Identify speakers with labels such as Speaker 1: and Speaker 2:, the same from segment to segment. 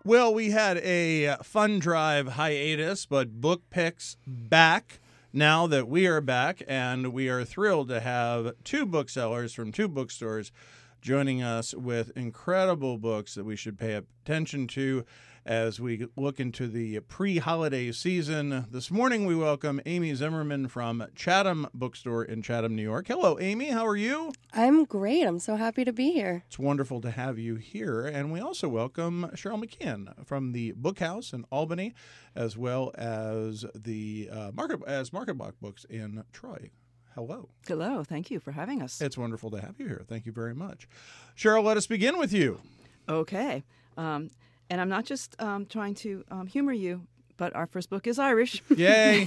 Speaker 1: Well, we had a Fun Drive hiatus, but Book Picks back now that we are back, and we are thrilled to have two booksellers from two bookstores joining us with incredible books that we should pay attention to as we look into the pre-holiday season. This morning we welcome Amy Zimmerman from Chatham Bookstore in Chatham, New York. Hello, Amy. How are you?
Speaker 2: I'm great. I'm so happy to be here.
Speaker 1: It's wonderful to have you here. And we also welcome Cheryl McKeon from the Book House in Albany, as well as the Market Block Books in Troy. Hello.
Speaker 3: Hello. Thank you for having us.
Speaker 1: It's wonderful to have you here. Thank you very much. Cheryl, let us begin with you.
Speaker 3: Okay. And I'm not just trying to humor you, but our first book is Irish.
Speaker 1: Yay!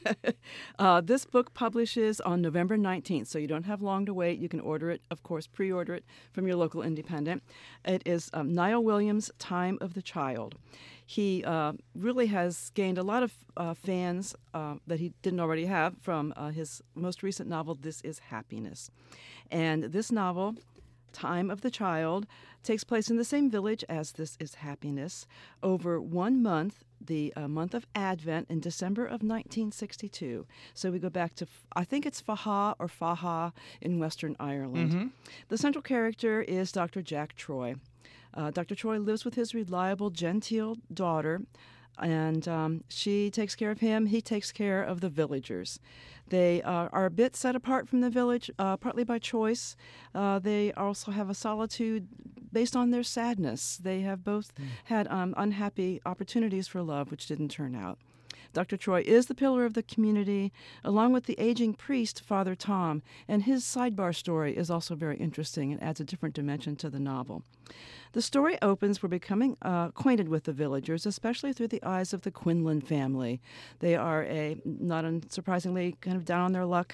Speaker 3: This book publishes on November 19th, so you don't have long to wait. You can order it, of course, pre-order it from your local independent. It is Niall Williams' Time of the Child. He really has gained a lot of fans that he didn't already have from his most recent novel, This Is Happiness. And this novel, Time of the Child, takes place in the same village as This Is Happiness over 1 month, the month of Advent in December of 1962. So we go back to, I think it's Faha in Western Ireland. Mm-hmm. The central character is Dr. Jack Troy. Dr. Troy lives with his reliable, genteel daughter, and she takes care of him. He takes care of the villagers. They are a bit set apart from the village, partly by choice. They also have a solitude based on their sadness. They have both had unhappy opportunities for love, which didn't turn out. Dr. Troy is the pillar of the community, along with the aging priest, Father Tom, and his sidebar story is also very interesting and adds a different dimension to the novel. The story opens, we're becoming acquainted with the villagers, especially through the eyes of the Quinlan family. They are a, not unsurprisingly, kind of down on their luck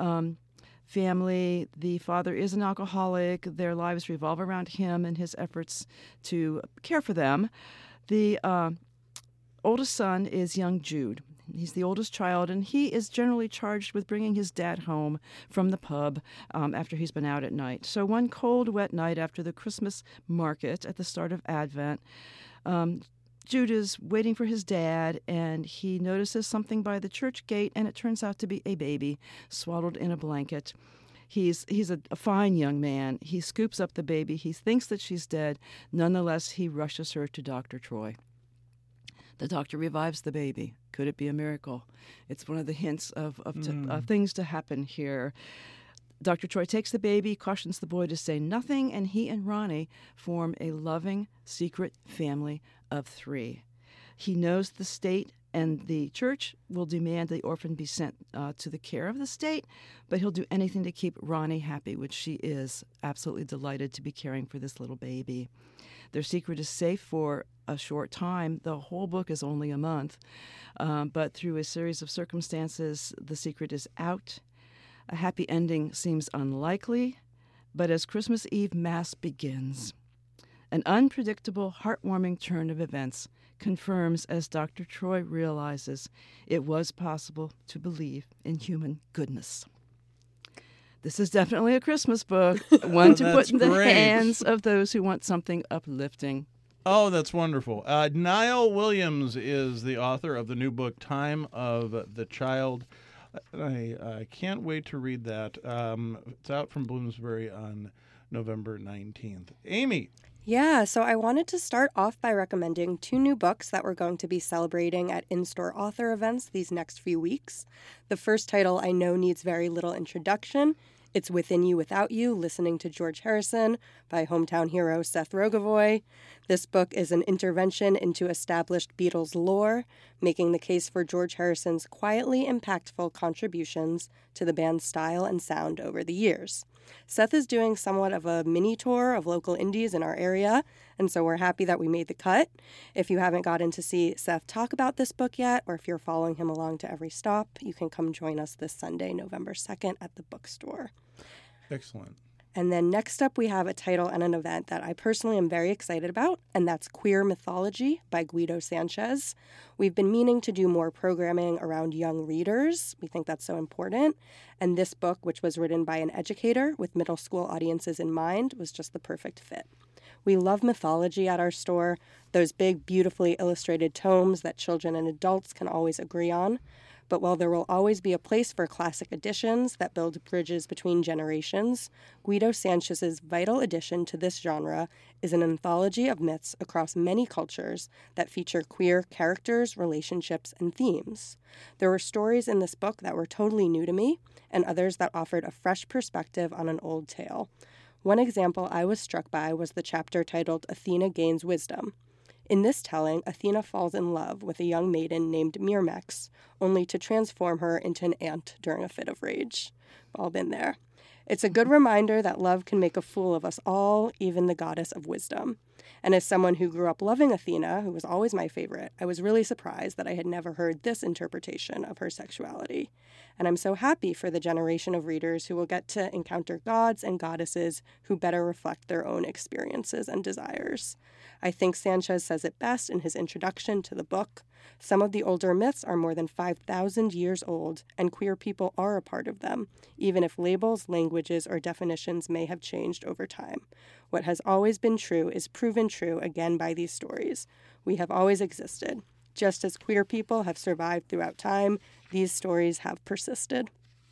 Speaker 3: family. The father is an alcoholic. Their lives revolve around him and his efforts to care for them. The oldest son is young Jude. He's the oldest child, and he is generally charged with bringing his dad home from the pub after he's been out at night. So one cold, wet night after the Christmas market at the start of Advent, Jude is waiting for his dad, and he notices something by the church gate, and it turns out to be a baby swaddled in a blanket. He's a fine young man. He scoops up the baby. He thinks that she's dead. Nonetheless, he rushes her to Dr. Troy. The doctor revives the baby. Could it be a miracle? It's one of the hints of things to happen here. Dr. Troy takes the baby, cautions the boy to say nothing, and he and Ronnie form a loving, secret family of 3. He knows the state and the church will demand the orphan be sent to the care of the state, but he'll do anything to keep Ronnie happy, which she is absolutely delighted to be caring for this little baby. Their secret is safe for a short time. The whole book is only a month, but through a series of circumstances, the secret is out. A happy ending seems unlikely, but as Christmas Eve Mass begins, an unpredictable, heartwarming turn of events confirms, as Dr. Troy realizes, it was possible to believe in human goodness. This is definitely a Christmas book, one to put in the hands of those who want something uplifting.
Speaker 1: Oh, that's wonderful. Niall Williams is the author of the new book, Time of the Child. I can't wait to read that. It's out from Bloomsbury on November 19th. Amy.
Speaker 2: Yeah, so I wanted to start off by recommending 2 new books that we're going to be celebrating at in-store author events these next few weeks. The first title I know needs very little introduction. It's Within You, Without You, Listening to George Harrison by hometown hero Seth Rogovoy. This book is an intervention into established Beatles lore, making the case for George Harrison's quietly impactful contributions to the band's style and sound over the years. Seth is doing somewhat of a mini tour of local indies in our area, and so we're happy that we made the cut. If you haven't gotten to see Seth talk about this book yet, or if you're following him along to every stop, you can come join us this Sunday, November 2nd at the bookstore.
Speaker 1: Excellent.
Speaker 2: And then next up, we have a title and an event that I personally am very excited about, and that's Queer Mythology by Guido Sanchez. We've been meaning to do more programming around young readers. We think that's so important. And this book, which was written by an educator with middle school audiences in mind, was just the perfect fit. We love mythology at our store, those big, beautifully illustrated tomes that children and adults can always agree on. But while there will always be a place for classic editions that build bridges between generations, Guido Sanchez's vital addition to this genre is an anthology of myths across many cultures that feature queer characters, relationships, and themes. There were stories in this book that were totally new to me, and others that offered a fresh perspective on an old tale. One example I was struck by was the chapter titled Athena Gains Wisdom. In this telling, Athena falls in love with a young maiden named Myrmex, only to transform her into an ant during a fit of rage. We've all been there. It's a good reminder that love can make a fool of us all, even the goddess of wisdom. And as someone who grew up loving Athena, who was always my favorite, I was really surprised that I had never heard this interpretation of her sexuality. And I'm so happy for the generation of readers who will get to encounter gods and goddesses who better reflect their own experiences and desires. I think Sanchez says it best in his introduction to the book. Some of the older myths are more than 5,000 years old, and queer people are a part of them, even if labels, languages, or definitions may have changed over time. What has always been true is proven true again by these stories. We have always existed. Just as queer people have survived throughout time, these stories have persisted.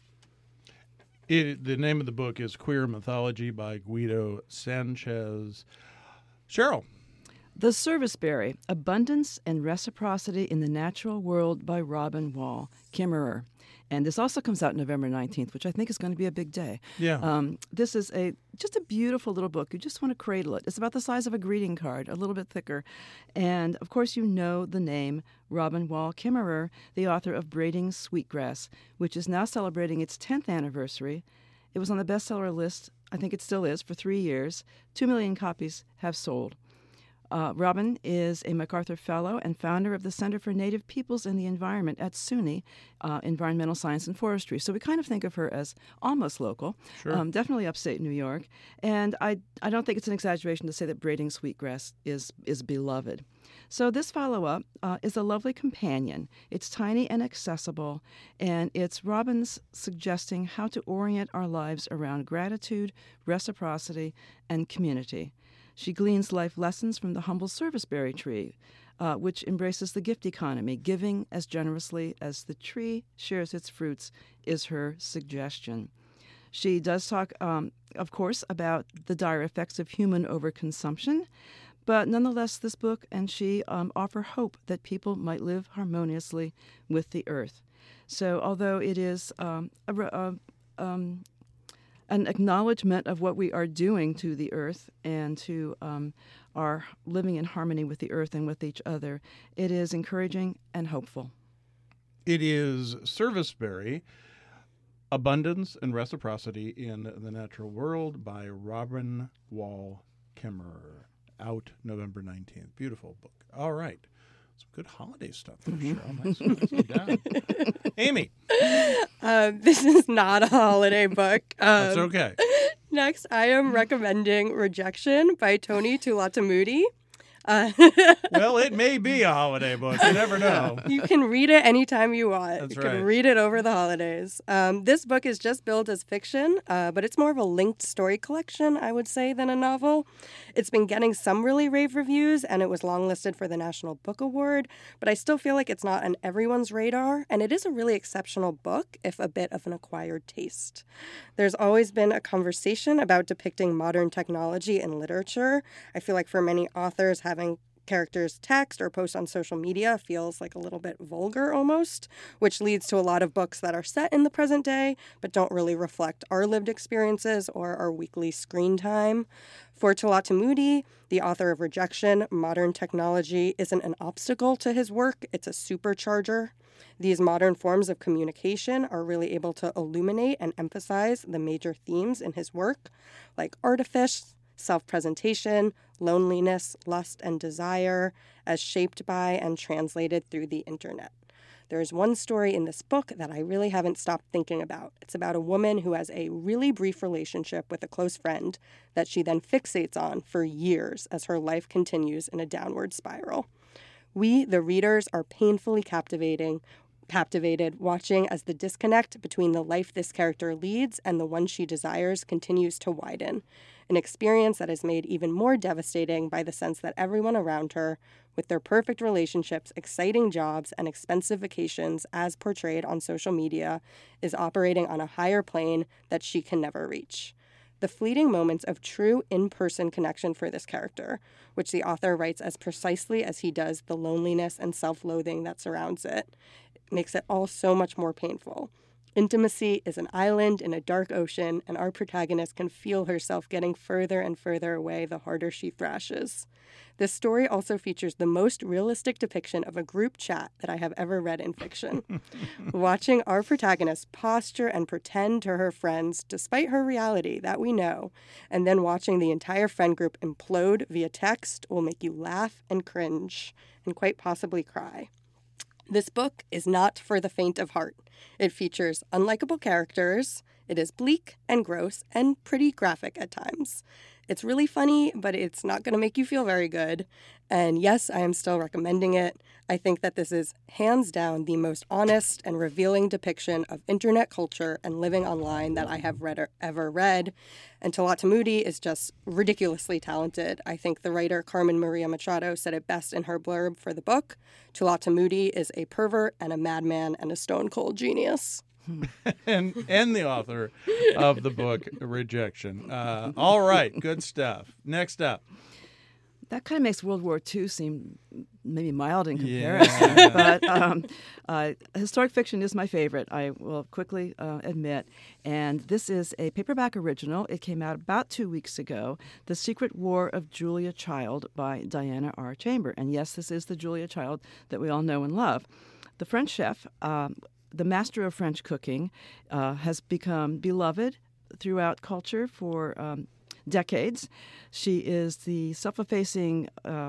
Speaker 1: The name of the book is Queer Mythology by Guido Sanchez. Cheryl.
Speaker 3: The Serviceberry, Abundance and Reciprocity in the Natural World by Robin Wall Kimmerer. And this also comes out November 19th, which I think is going to be a big day.
Speaker 1: Yeah.
Speaker 3: This is just a beautiful little book. You just want to cradle it. It's about the size of a greeting card, a little bit thicker. And, of course, you know the name Robin Wall Kimmerer, the author of Braiding Sweetgrass, which is now celebrating its 10th anniversary. It was on the bestseller list, I think it still is, for 3 years. 2 million copies have sold. Robin is a MacArthur Fellow and founder of the Center for Native Peoples and the Environment at SUNY, Environmental Science and Forestry. So we kind of think of her as almost local,
Speaker 1: Sure.
Speaker 3: Definitely upstate New York. And I don't think it's an exaggeration to say that Braiding Sweetgrass is beloved. So this follow-up is a lovely companion. It's tiny and accessible, and it's Robin's suggesting how to orient our lives around gratitude, reciprocity, and community. She gleans life lessons from the humble serviceberry tree, which embraces the gift economy. Giving as generously as the tree shares its fruits is her suggestion. She does talk, of course, about the dire effects of human overconsumption, but nonetheless, this book and she offer hope that people might live harmoniously with the earth. So although it is an acknowledgement of what we are doing to the earth and to our living in harmony with the earth and with each other, it is encouraging and hopeful.
Speaker 1: It is Serviceberry, Abundance and Reciprocity in the Natural World by Robin Wall Kimmerer, out November 19th. Beautiful book. All right. Some good holiday stuff there, Cheryl. Nicely done. Amy.
Speaker 2: This is not a holiday book.
Speaker 1: That's okay.
Speaker 2: Next, I am recommending Rejection by Tony Tulatamudi.
Speaker 1: Well, it may be a holiday book. You never know.
Speaker 2: You can read it anytime you want.
Speaker 1: That's
Speaker 2: you
Speaker 1: right.
Speaker 2: can read it over the holidays. This book is just billed as fiction, but it's more of a linked story collection, I would say, than a novel. It's been getting some really rave reviews, and it was longlisted for the National Book Award, but I still feel like it's not on everyone's radar, and it is a really exceptional book, if a bit of an acquired taste. There's always been a conversation about depicting modern technology in literature. I feel like for many authors, having characters text or post on social media feels like a little bit vulgar almost, which leads to a lot of books that are set in the present day but don't really reflect our lived experiences or our weekly screen time. For Tulatamudi, the author of Rejection, modern technology isn't an obstacle to his work, it's a supercharger. These modern forms of communication are really able to illuminate and emphasize the major themes in his work, like artifice, self-presentation, loneliness, lust, and desire, as shaped by and translated through the internet. There's one story in this book that I really haven't stopped thinking about. It's about a woman who has a really brief relationship with a close friend that she then fixates on for years as her life continues in a downward spiral. We, the readers, are painfully captivated watching as the disconnect between the life this character leads and the one she desires continues to widen. an experience that is made even more devastating by the sense that everyone around her, with their perfect relationships, exciting jobs, and expensive vacations as portrayed on social media, is operating on a higher plane that she can never reach. The fleeting moments of true in-person connection for this character, which the author writes as precisely as he does the loneliness and self-loathing that surrounds it, makes it all so much more painful. Intimacy is an island in a dark ocean, and our protagonist can feel herself getting further and further away the harder she thrashes. This story also features the most realistic depiction of a group chat that I have ever read in fiction. Watching our protagonist posture and pretend to her friends, despite her reality that we know, and then watching the entire friend group implode via text will make you laugh and cringe, and quite possibly cry. This book is not for the faint of heart. It features unlikable characters, it is bleak and gross and pretty graphic at times. It's really funny, but it's not going to make you feel very good. And yes, I am still recommending it. I think that this is hands down the most honest and revealing depiction of internet culture and living online that I have ever read. And Talat Moody is just ridiculously talented. I think the writer Carmen Maria Machado said it best in her blurb for the book. Talat Moody is a pervert and a madman and a stone-cold genius.
Speaker 1: and the author of the book Rejection. All right, good stuff. Next up.
Speaker 3: That kind of makes World War II seem maybe mild in comparison, but historic fiction is my favorite, I will quickly admit. And this is a paperback original. It came out about 2 weeks ago, The Secret War of Julia Child by Diana R. Chamber. And yes, this is the Julia Child that we all know and love. The French chef, the master of French cooking, has become beloved throughout culture for decades. She is the self-effacing,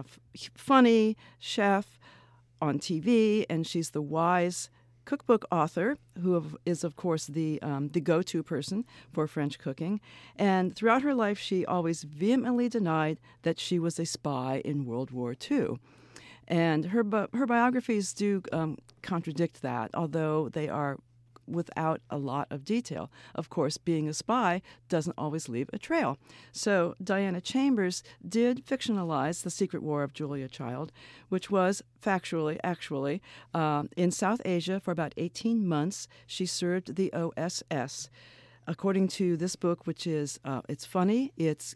Speaker 3: funny chef on TV, and she's the wise cookbook author who is, of course, the go-to person for French cooking. And throughout her life, she always vehemently denied that she was a spy in World War II. And her biographies do contradict that, although they are without a lot of detail. Of course, being a spy doesn't always leave a trail. So Diana Chambers did fictionalize The Secret War of Julia Child, which was factually, actually, in South Asia for about 18 months. She served the OSS. According to this book, which is, it's funny, it's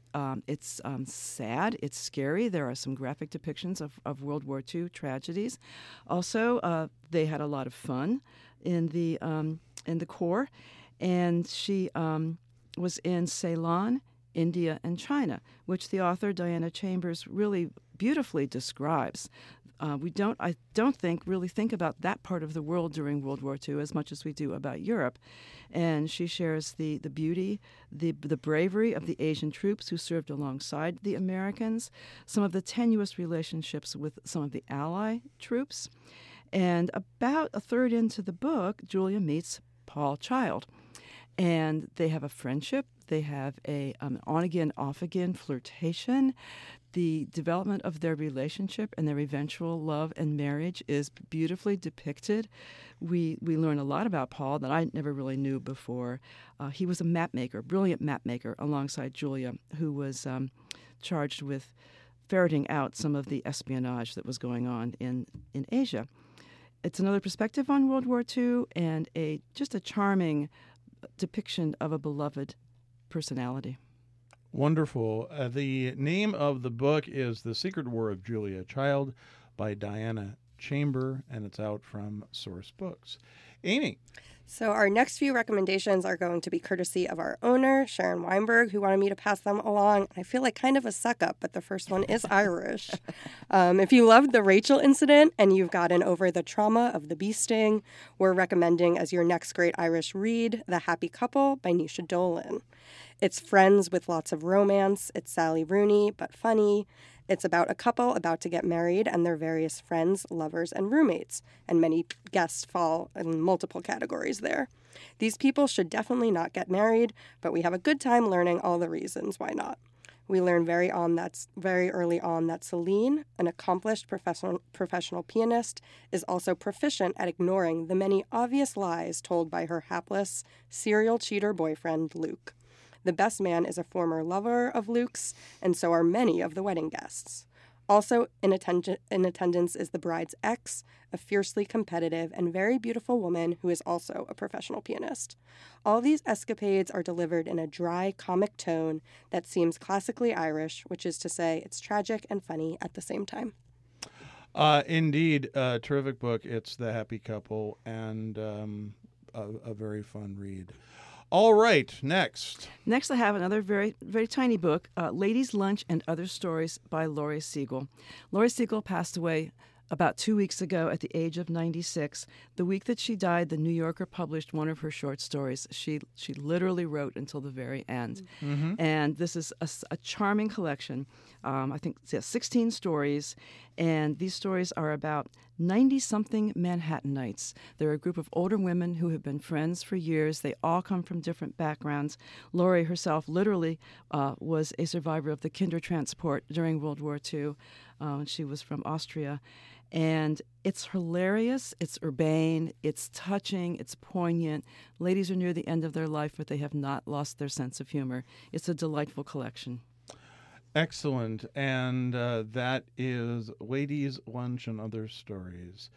Speaker 3: sad, it's scary. There are some graphic depictions of World War II tragedies. Also, they had a lot of fun in the Corps, and she was in Ceylon, India, and China, which the author Diana Chambers really beautifully describes. I don't think about that part of the world during World War II as much as we do about Europe. And she shares the beauty, the bravery of the Asian troops who served alongside the Americans, some of the tenuous relationships with some of the Ally troops. And about a third into the book, Julia meets Paul Child. And they have a friendship. They have a on-again, off-again flirtation. The development of their relationship and their eventual love and marriage is beautifully depicted. We learn a lot about Paul that I never really knew before. He was a map maker, brilliant map maker, alongside Julia, who was charged with ferreting out some of the espionage that was going on in Asia. It's another perspective on World War II and just a charming depiction of a beloved personality.
Speaker 1: Wonderful. The name of the book is The Secret War of Julia Child by Diana Chamber, and it's out from Source Books. Amy.
Speaker 2: So our next few recommendations are going to be courtesy of our owner, Sharon Weinberg, who wanted me to pass them along. I feel like kind of a suck-up, but the first one is Irish. If you loved the Rachel incident and you've gotten over the trauma of the bee sting, we're recommending as your next great Irish read, The Happy Couple by Naoise Dolan. It's friends with lots of romance. It's Sally Rooney, but funny. It's about a couple about to get married and their various friends, lovers, and roommates. And many guests fall in multiple categories there. These people should definitely not get married, but we have a good time learning all the reasons why not. We learn very early on that Celine, an accomplished professional pianist, is also proficient at ignoring the many obvious lies told by her hapless serial cheater boyfriend, Luke. The best man is a former lover of Luke's, and so are many of the wedding guests. Also in attendance is the bride's ex, a fiercely competitive and very beautiful woman who is also a professional pianist. All these escapades are delivered in a dry, comic tone that seems classically Irish, which is to say it's tragic and funny at the same time.
Speaker 1: Indeed, a terrific book. It's The Happy Couple, and a very fun read. All right, next.
Speaker 3: Next, I have another very, very tiny book, Ladies' Lunch and Other Stories by Laurie Siegel. Laurie Siegel passed away about 2 weeks ago at the age of 96. The week that she died, the New Yorker published one of her short stories. She literally wrote until the very end. Mm-hmm. And this is a charming collection. I think it's 16 stories, and these stories are about 90-something Manhattanites. They're a group of older women who have been friends for years. They all come from different backgrounds. Laurie herself literally was a survivor of the Kindertransport during World War II. She was from Austria. And it's hilarious, it's urbane, it's touching, it's poignant. Ladies are near the end of their life, but they have not lost their sense of humor. It's a delightful collection.
Speaker 1: Excellent. And that is Ladies' Lunch and Other Stories.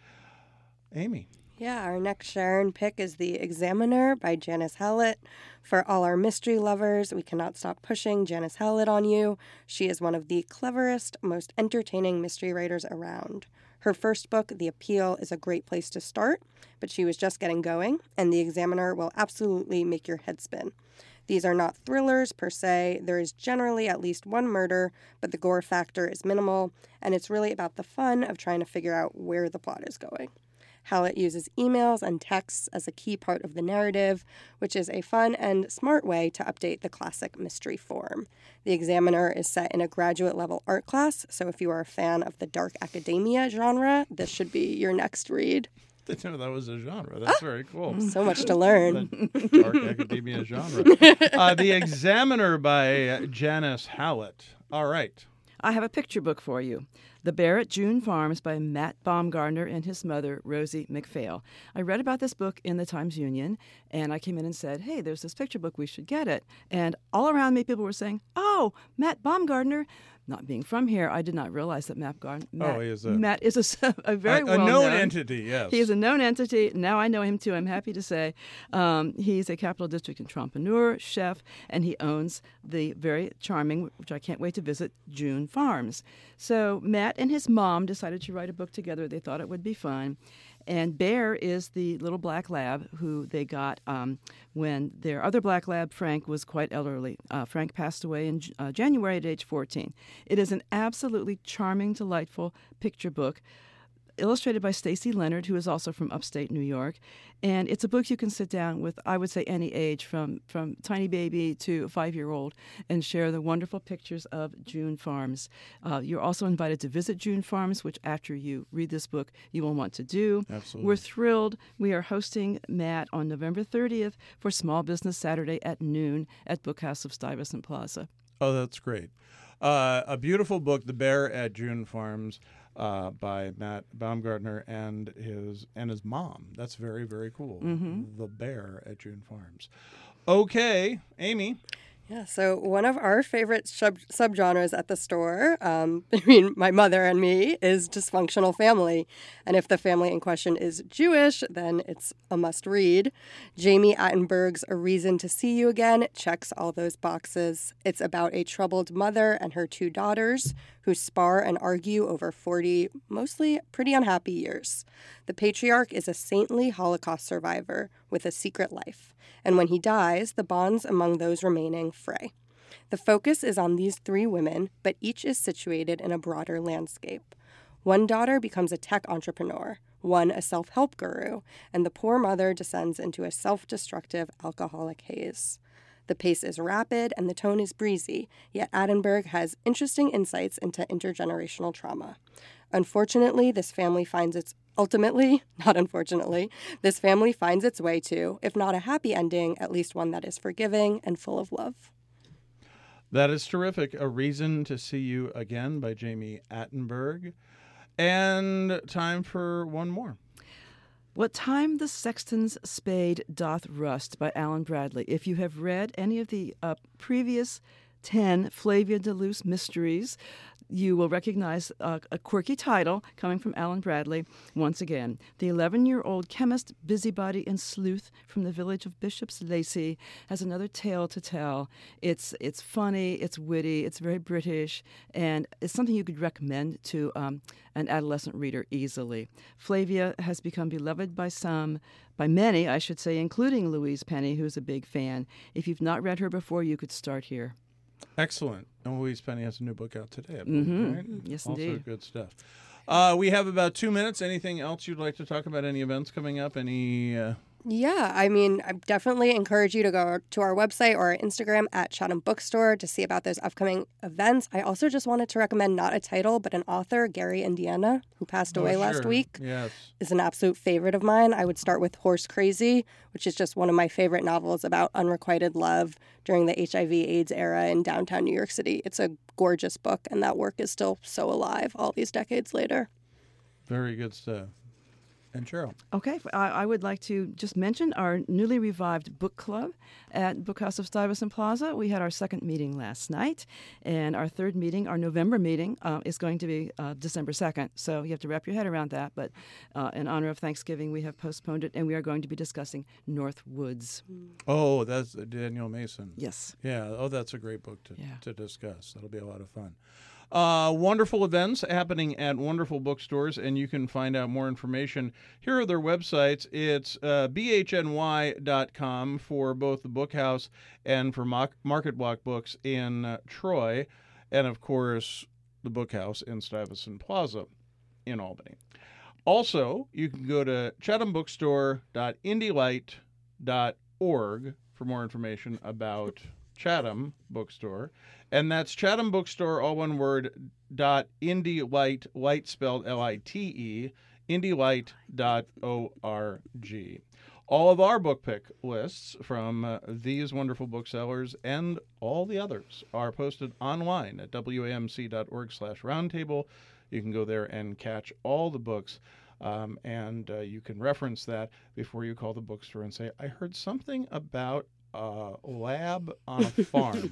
Speaker 1: Amy.
Speaker 2: Yeah, our next Sharon pick is The Examiner by Janice Hallett. For all our mystery lovers, we cannot stop pushing Janice Hallett on you. She is one of the cleverest, most entertaining mystery writers around. Her first book, The Appeal, is a great place to start, but she was just getting going, and The Examiner will absolutely make your head spin. These are not thrillers per se. There is generally at least one murder, but the gore factor is minimal, and it's really about the fun of trying to figure out where the plot is going. Hallett uses emails and texts as a key part of the narrative, which is a fun and smart way to update the classic mystery form. The Examiner is set in a graduate-level art class, so if you are a fan of the dark academia genre, this should be your next read.
Speaker 1: I didn't know that was a genre. That's very cool.
Speaker 2: So much to learn.
Speaker 1: The dark academia genre. The Examiner by Janice Hallett. All right.
Speaker 3: I have a picture book for you. The Bear at June Farms by Matt Baumgartner and his mother, Rosie McPhail. I read about this book in the Times-Union, and I came in and said, hey, there's this picture book, we should get it. And all around me, people were saying, oh, Matt Baumgartner. Not being from here, I did not realize that Matt is a very well-known
Speaker 1: known entity, yes.
Speaker 3: He is a known entity. Now I know him, too, I'm happy to say. He's a Capital District entrepreneur, chef, and he owns the very charming, which I can't wait to visit, June Farms. So Matt and his mom decided to write a book together. They thought it would be fun. And Bear is the little black lab who they got when their other black lab, Frank, was quite elderly. Frank passed away in January at age 14. It is an absolutely charming, delightful picture book, illustrated by Stacy Leonard, who is also from upstate New York. And it's a book you can sit down with, I would say, any age, from tiny baby to a 5-year-old, and share the wonderful pictures of June Farms. You're also invited to visit June Farms, which after you read this book, you will want to do.
Speaker 1: Absolutely.
Speaker 3: We're thrilled. We are hosting Matt on November 30th for Small Business Saturday at noon at Bookhouse of Stuyvesant Plaza.
Speaker 1: Oh, that's great. A beautiful book, The Bear at June Farms, by Matt Baumgartner and his mom. That's very, very cool. Mm-hmm. The Bear at June Farms. Okay, Amy.
Speaker 2: Yeah, so one of our favorite subgenres at the store, between my mother and me, is dysfunctional family. And if the family in question is Jewish, then it's a must-read. Jamie Attenberg's A Reason to See You Again checks all those boxes. It's about a troubled mother and her 2 daughters who spar and argue over 40, mostly pretty unhappy years. The patriarch is a saintly Holocaust survivor with a secret life, and when he dies, the bonds among those remaining fray. The focus is on these 3 women, but each is situated in a broader landscape. One daughter becomes a tech entrepreneur, one a self-help guru, and the poor mother descends into a self-destructive alcoholic haze. The pace is rapid and the tone is breezy, yet Attenberg has interesting insights into intergenerational trauma. Unfortunately, this family finds its way to, if not a happy ending, at least one that is forgiving and full of love.
Speaker 1: That is terrific. A Reason to See You Again by Jamie Attenberg. And time for one more.
Speaker 3: What Time the Sexton's Spade Doth Rust by Alan Bradley. If you have read any of the previous 10 Flavia de Luce mysteries, you will recognize a quirky title coming from Alan Bradley once again. The 11-year-old chemist, busybody, and sleuth from the village of Bishop's Lacey has another tale to tell. It's funny, it's witty, it's very British, and it's something you could recommend to an adolescent reader easily. Flavia has become beloved by many, I should say, including Louise Penny, who's a big fan. If you've not read her before, you could start here.
Speaker 1: Excellent. And Louise Penny has a new book out today, I believe, right?
Speaker 3: Yes,
Speaker 1: also
Speaker 3: indeed.
Speaker 1: Good stuff. We have about 2 minutes. Anything else you'd like to talk about? Any events coming up? Any...
Speaker 2: Yeah, I mean, I definitely encourage you to go to our website or our Instagram at Chatham Bookstore to see about those upcoming events. I also just wanted to recommend not a title, but an author, Gary Indiana, who passed away last week.
Speaker 1: Yes.
Speaker 2: Is an absolute favorite of mine. I would start with Horse Crazy, which is just one of my favorite novels about unrequited love during the HIV/AIDS era in downtown New York City. It's a gorgeous book, and that work is still so alive all these decades later.
Speaker 1: Very good stuff. And Cheryl.
Speaker 3: Okay, I would like to just mention our newly revived book club at Bookhouse of Stuyvesant Plaza. We had our second meeting last night, and our third meeting, our November meeting, is going to be December 2nd. So you have to wrap your head around that. But in honor of Thanksgiving, we have postponed it, and we are going to be discussing North Woods.
Speaker 1: Oh, that's Daniel Mason.
Speaker 3: Yes.
Speaker 1: Yeah. Oh, that's a great book to discuss. That'll be a lot of fun. Wonderful events happening at wonderful bookstores, and you can find out more information. Here are their websites. It's bhny.com for both the Bookhouse and for Market Walk Books in Troy, and, of course, the Bookhouse in Stuyvesant Plaza in Albany. Also, you can go to chathambookstore.indylight.org for more information about Chatham Bookstore, and that's Chatham Bookstore, all one word, .indylight, light spelled L-I-T-E, indylight.org. All of our book pick lists from these wonderful booksellers and all the others are posted online at wamc.org/roundtable. You can go there and catch all the books, and you can reference that before you call the bookstore and say, I heard something about lab on a farm.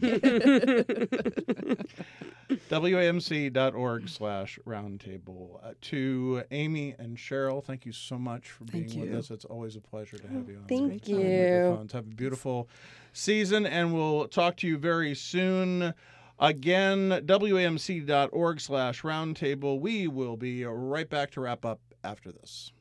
Speaker 1: wamc.org/roundtable. To Amy and Cheryl, thank you so much for being with us. It's always a pleasure to have you on.
Speaker 2: Thank you.
Speaker 1: Microphones. Have a beautiful season, and we'll talk to you very soon. Again, wamc.org/roundtable. We will be right back to wrap up after this.